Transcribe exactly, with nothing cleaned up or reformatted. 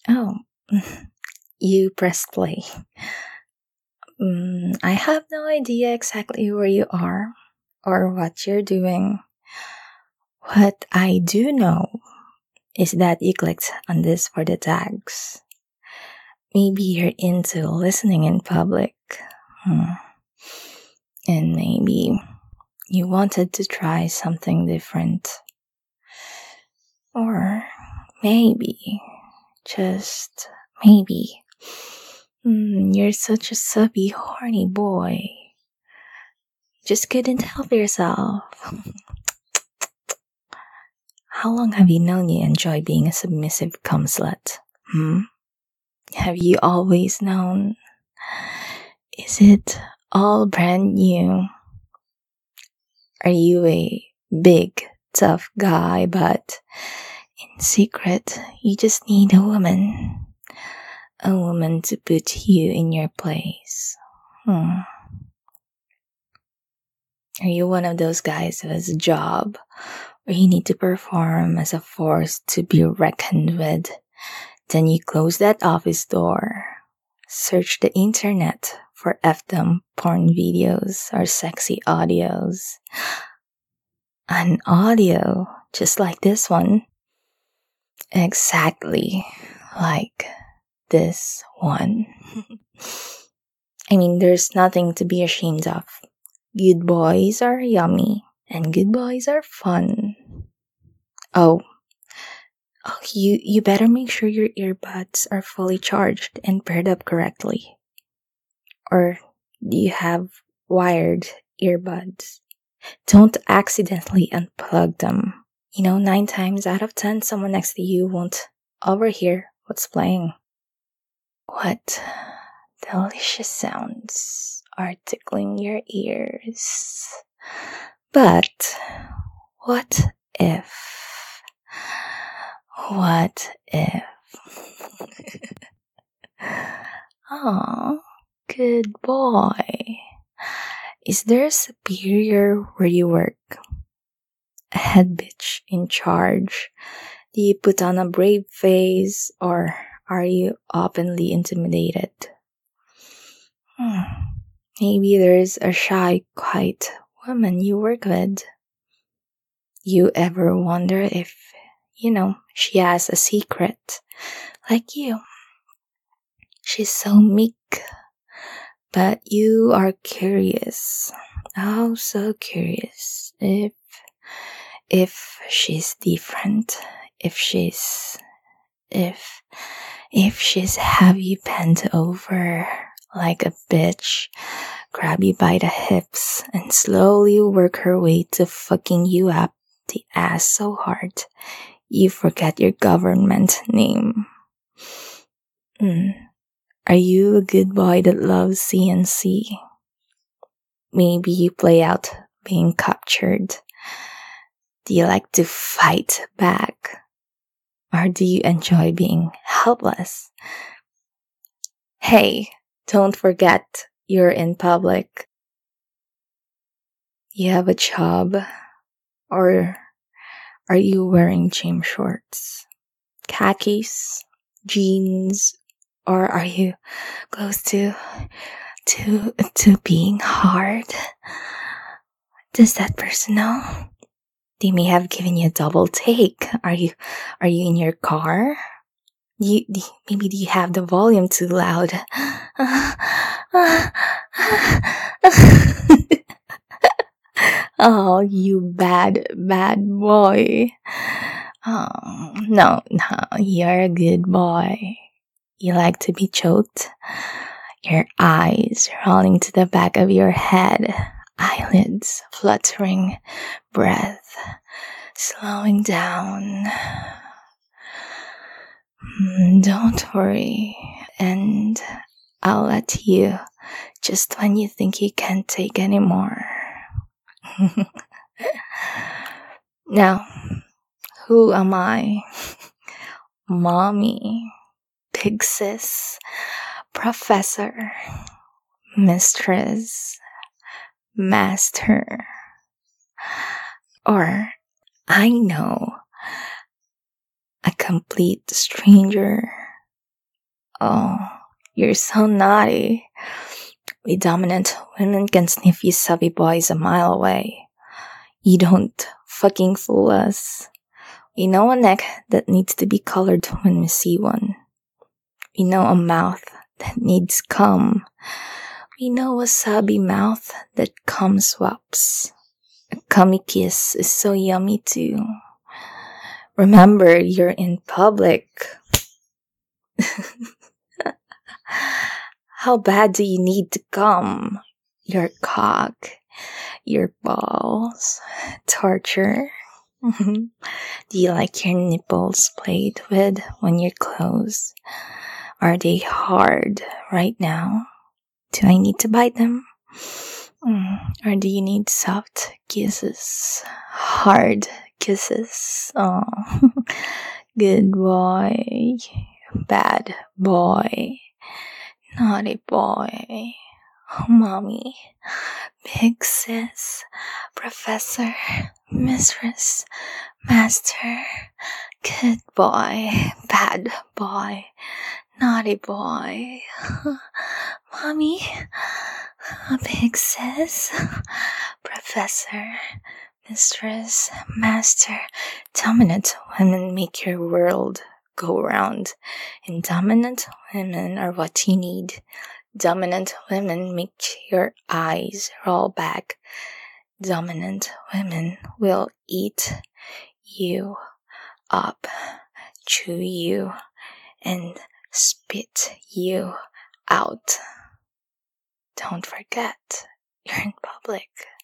Oh, you pressed play. Mm, I have no idea exactly where you are or what you're doing. What I do know is that you clicked on this for the tags. Maybe you're into listening in public. Hmm. And maybe you wanted to try something different. Or maybe, just maybe, mm, you're such a subby, horny boy. Just couldn't help yourself. How long have you known you enjoy being a submissive cum slut? Hmm? Have you always known? Is it all brand new? Are you a big, tough guy, but in secret, you just need a woman? A woman to put you in your place. Hmm. Are you one of those guys who has a job where you need to perform as a force to be reckoned with? Then you close that office door, search the internet for F-dumb porn videos or sexy audios. An audio just like this one. Exactly like this one. I mean, there's nothing to be ashamed of. Good boys are yummy, and good boys are fun. Oh, oh you, you better make sure your earbuds are fully charged and paired up correctly. Or do you have wired earbuds? Don't accidentally unplug them. You know, nine times out of ten, someone next to you won't overhear what's playing. What delicious sounds are tickling your ears. But what if? What if? Oh, good boy. Is there a superior where you work? A head bitch in charge? Do you put on a brave face, or are you openly intimidated? Hmm. Maybe there's a shy, quiet woman you work with. You ever wonder if, you know, she has a secret, like you? She's so meek, but you are curious. Oh, so curious if if she's different, if she's if if she's have you bent over like a bitch, grab you by the hips and slowly work her way to fucking you up the ass so hard you forget your government name. Mm. Are you a good boy that loves C N C? Maybe you play out being captured. Do you like to fight back? Or do you enjoy being helpless? Hey, don't forget you're in public. You have a job? Or are you wearing gym shorts, khakis, jeans, or are you close to to to being hard? Does that person know? They may have given you a double take. Are you are you in your car? Do you, do, maybe do you have the volume too loud? Oh, you bad, bad boy. Oh, no, no, you're a good boy. You like to be choked? Your eyes rolling to the back of your head, eyelids fluttering, breath slowing down. Don't worry, and I'll let you just when you think you can't take anymore. Now, who am I? Mommy, big sis, professor, mistress, master, or I know, a complete stranger Oh, you're so naughty. We dominant women can sniff you savvy boys a mile away. You don't fucking fool us. We know a neck that needs to be colored when we see one. We know a mouth that needs cum. We know a savvy mouth that cum swaps. A cummy kiss is so yummy too. Remember, you're in public. How bad do you need to come? Your cock, your balls, torture. Do you like your nipples played with when you're close? Are they hard right now? Do I need to bite them? Mm, or do you need soft kisses? Hard kisses? Oh, good boy. Bad boy. Naughty boy. Oh, mommy. Big sis. Professor. Mistress. Master. Good boy. Bad boy. Naughty boy. Mommy. Big sis. Professor. Mistress. Master. Dominant women make your world go round. And dominant women are what you need. Dominant women make your eyes roll back. Dominant women will eat you up, chew you, and spit you out. Don't forget, you're in public.